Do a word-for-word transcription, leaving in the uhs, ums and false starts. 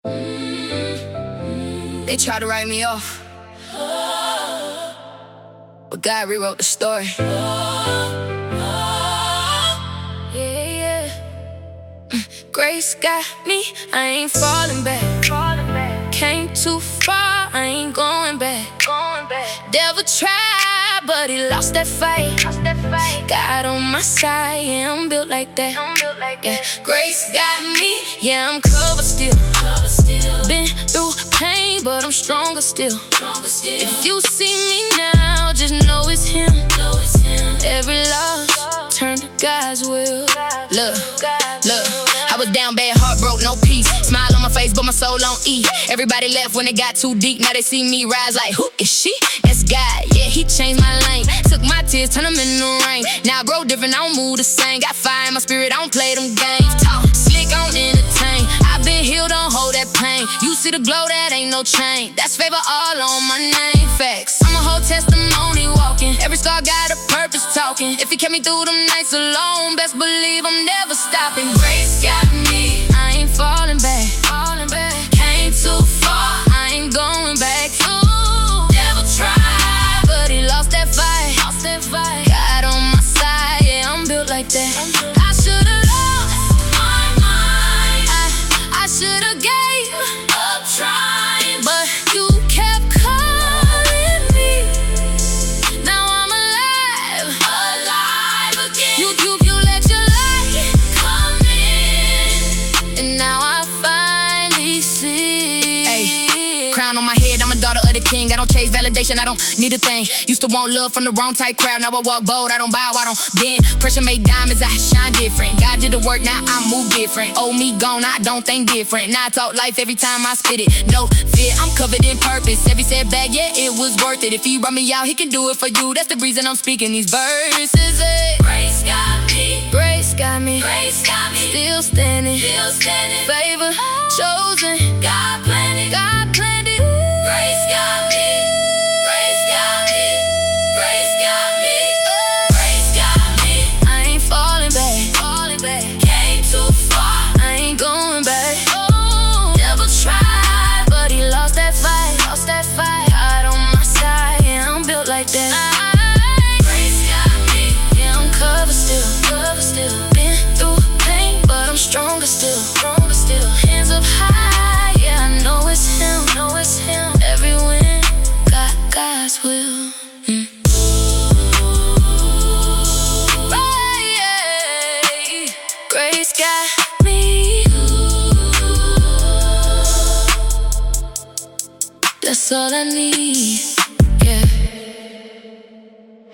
They tried to write me off, but God rewrote the story. Yeah, yeah. Grace got me, I ain't falling back. Came too far, I ain't going back. Devil tried, but he lost that fight. God on my side, yeah, I'm built like that. Yeah. Grace got me, yeah, I'm covered still. Been through pain, but I'm stronger still. If you see me now, just know it's him. Every loss turned to God's will. Look, look, I was down bad, heart broke, no peace. Smile on my face, but my soul on E. Everybody left when it got too deep. Now they see me rise like, who is she? That's God, yeah, he changed my lane. Took my tears, turned them into rain. Now I grow different, I don't move the same. Got fire in my spirit, I don't play them games. Talk slick, I don't entertain. I've been healed, don't hold that pain. You see the glow, that ain't no chain. That's favor all on my name, facts. I'm a whole testimony walking. Every scar got a purpose talking. If he kept me through them nights alone, best believe I'm never stopping. Grace got me, I ain't falling back. Falling back. Came too far, I ain't going back. Ooh, devil tried, but he lost that fight. Lost that fight. God on my side, yeah, I'm built like that. I should've lost my mind. I, I should've gave up trying, but you kept calling me. Now I'm alive, alive again. You, you, you let your light come in, and now I finally see. Ay, crown on my head, I'm a daughter of the king. I don't chase validation, I don't need a thing. Used to want love from the wrong type crowd. Now I walk bold, I don't bow, I don't bend. Pressure made diamonds, I shine different. God did the work, now I move different. Old me gone, I don't think different. Now I talk life every time I spit it. No fear, I'm covered in purpose. Every setback, yeah, it was worth it. If he run me out, he can do it for you. That's the reason I'm speaking these verses. Hey. Grace got me, grace got me, grace got me. Still standing, still standing. Favor chosen, God planted, God planted. Grace got me, grace got me, grace got me, grace got me. I ain't falling back, falling back. Came too far, I ain't going back. Oh, devil tried, but he lost that fight, lost that fight. God on my side, yeah, I'm built like that. Grace got me, yeah, I'm covered still, covered still. Been through pain, but I'm stronger still, stronger still. Hands up high, yeah, I know it's him, know it's him. Every win, got God's will. Mm. Right, grace got me. That's all I need.